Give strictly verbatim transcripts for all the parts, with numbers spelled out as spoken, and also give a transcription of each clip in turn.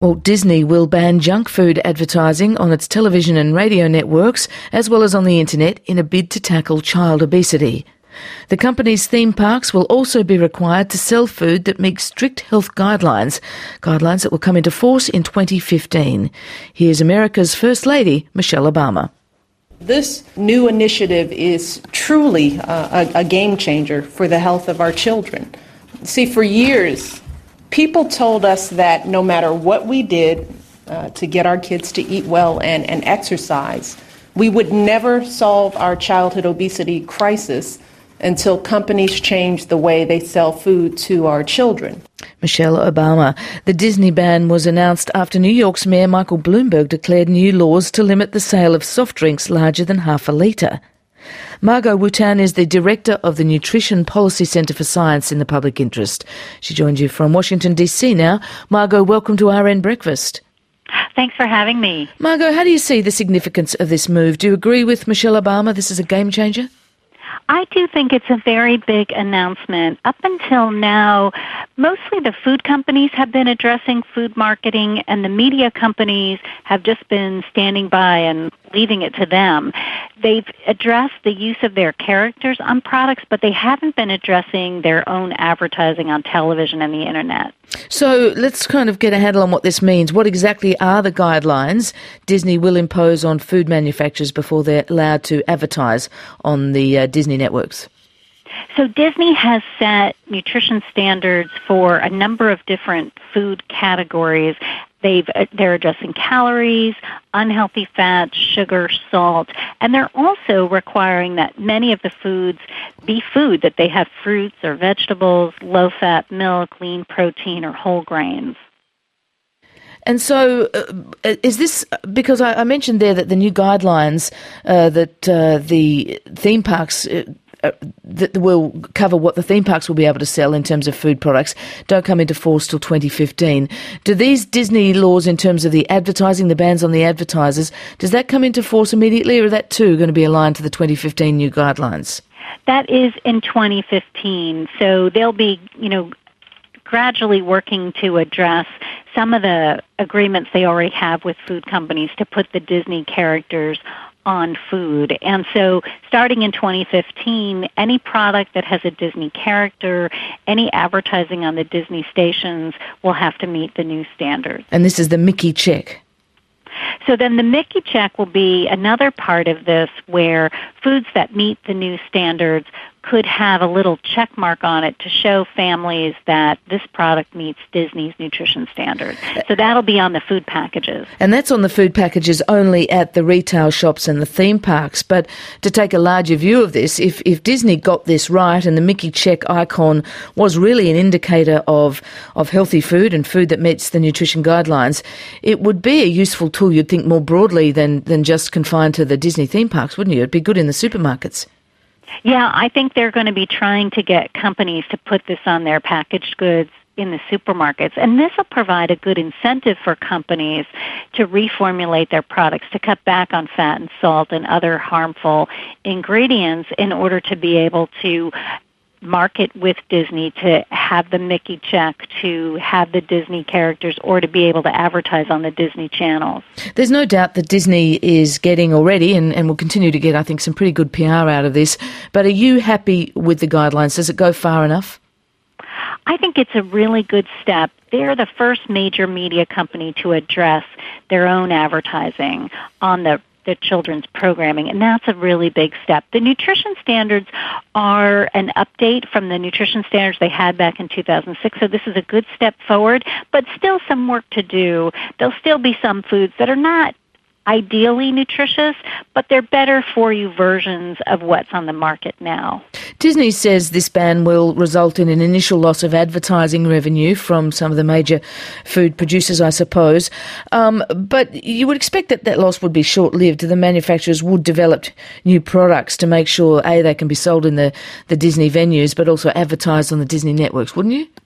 Walt Disney will ban junk food advertising on its television and radio networks, as well as on the internet, in a bid to tackle child obesity. The company's theme parks will also be required to sell food that meets strict health guidelines, guidelines that will come into force in twenty fifteen. Here's America's First Lady, Michelle Obama. This new initiative is truly uh, a, a game changer for the health of our children. See, for years, people told us that no matter what we did uh, to get our kids to eat well and, and exercise, we would never solve our childhood obesity crisis until companies change the way they sell food to our children. Michelle Obama. The Disney ban was announced after New York's Mayor Michael Bloomberg declared new laws to limit the sale of soft drinks larger than half a litre. Margot Wootan is the Director of the Nutrition Policy Centre for Science in the Public Interest. She joins you from Washington, D C now. Margot, welcome to R N Breakfast. Thanks for having me. Margot, how do you see the significance of this move? Do you agree with Michelle Obama this is a game changer? I do think it's a very big announcement. Up until now, mostly the food companies have been addressing food marketing, and the media companies have just been standing by and leaving it to them. They've addressed the use of their characters on products, but they haven't been addressing their own advertising on television and the internet. So let's kind of get a handle on what this means. What exactly are the guidelines Disney will impose on food manufacturers before they're allowed to advertise on the uh, Disney networks? So Disney has set nutrition standards for a number of different food categories. They've, they're addressing calories, unhealthy fats, sugar, salt, and they're also requiring that many of the foods be food, that they have fruits or vegetables, low-fat milk, lean protein, or whole grains. And so uh, is this, because I, I mentioned there that the new guidelines uh, that uh, the theme parks uh, Uh, that will cover what the theme parks will be able to sell in terms of food products don't come into force till twenty fifteen. Do these Disney laws in terms of the advertising, the bans on the advertisers, does that come into force immediately, or are that too going to be aligned to the twenty fifteen new guidelines? That is in twenty fifteen. So they'll be, you know, gradually working to address some of the agreements they already have with food companies to put the Disney characters on food. And so starting in twenty fifteen, any product that has a Disney character, any advertising on the Disney stations will have to meet the new standards. And this is the Mickey check. So then the Mickey check will be another part of this where foods that meet the new standards could have a little check mark on it to show families that this product meets Disney's nutrition standards. So that'll be on the food packages. And that's on the food packages only at the retail shops and the theme parks. But to take a larger view of this, if, if Disney got this right and the Mickey check icon was really an indicator of, of healthy food and food that meets the nutrition guidelines, it would be a useful tool, you'd think, more broadly than, than just confined to the Disney theme parks, wouldn't you? It'd be good in the supermarkets. Yeah, I think they're going to be trying to get companies to put this on their packaged goods in the supermarkets. And this will provide a good incentive for companies to reformulate their products, to cut back on fat and salt and other harmful ingredients in order to be able to market with Disney, to have the Mickey check, to have the Disney characters, or to be able to advertise on the Disney channels. There's no doubt that Disney is getting already, and, and will continue to get, I think, some pretty good P R out of this. But are you happy with the guidelines? Does it go far enough? I think it's a really good step. They're the first major media company to address their own advertising on the the children's programming, and that's a really big step. The nutrition standards are an update from the nutrition standards they had back in two thousand six, so this is a good step forward, but still some work to do. There'll still be some foods that are not ideally nutritious, but they're better for you versions of what's on the market now. Disney says this ban will result in an initial loss of advertising revenue from some of the major food producers, I suppose. Um, but you would expect that that loss would be short-lived. The manufacturers would develop new products to make sure, A, they can be sold in the, the Disney venues, but also advertised on the Disney networks, wouldn't you?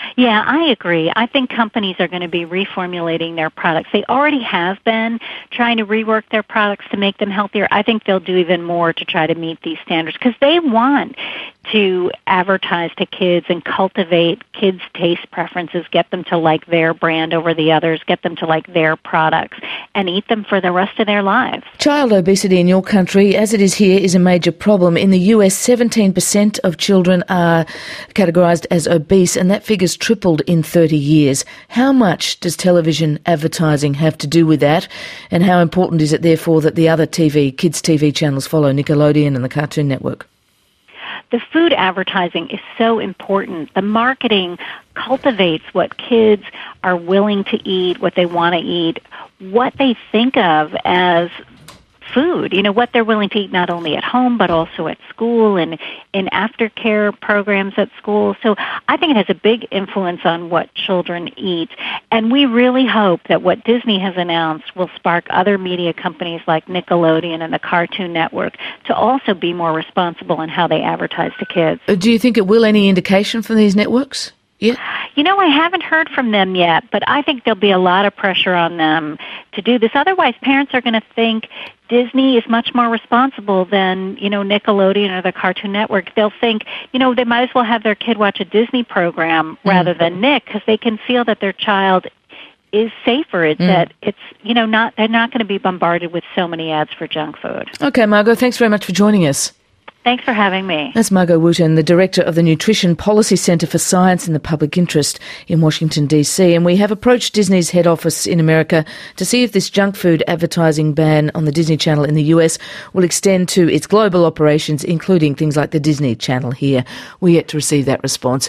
Yeah, I agree. I think companies are going to be reformulating their products. They already have been trying to rework their products to make them healthier. I think they'll do even more to try to meet these standards because they want to advertise to kids and cultivate kids' taste preferences, get them to like their brand over the others, get them to like their products, and eat them for the rest of their lives. Child obesity in your country, as it is here, is a major problem. In the U S, seventeen percent of children are categorised as obese, and that figure's tripled in thirty years. How much does television advertising have to do with that? And how important is it, therefore, that the other T V, kids' T V channels follow Nickelodeon and the Cartoon Network? The food advertising is so important. The marketing cultivates what kids are willing to eat, what they want to eat, what they think of as food, you know, what they're willing to eat not only at home but also at school and in aftercare programs at school. So I think it has a big influence on what children eat. And we really hope that what Disney has announced will spark other media companies like Nickelodeon and the Cartoon Network to also be more responsible in how they advertise to kids. Do you think it will? Any indication from these networks? Yeah. You know, I haven't heard from them yet, but I think there'll be a lot of pressure on them to do this. Otherwise, parents are going to think Disney is much more responsible than, you know, Nickelodeon or the Cartoon Network. They'll think, you know, they might as well have their kid watch a Disney program rather mm. than Nick because they can feel that their child is safer. It's mm. that it's, you know, not they're not going to be bombarded with so many ads for junk food. Okay, Margot, thanks very much for joining us. Thanks for having me. That's Margot Wooten, the Director of the Nutrition Policy Centre for Science in the Public Interest in Washington, D C. And we have approached Disney's head office in America to see if this junk food advertising ban on the Disney Channel in the U S will extend to its global operations, including things like the Disney Channel here. We're yet to receive that response.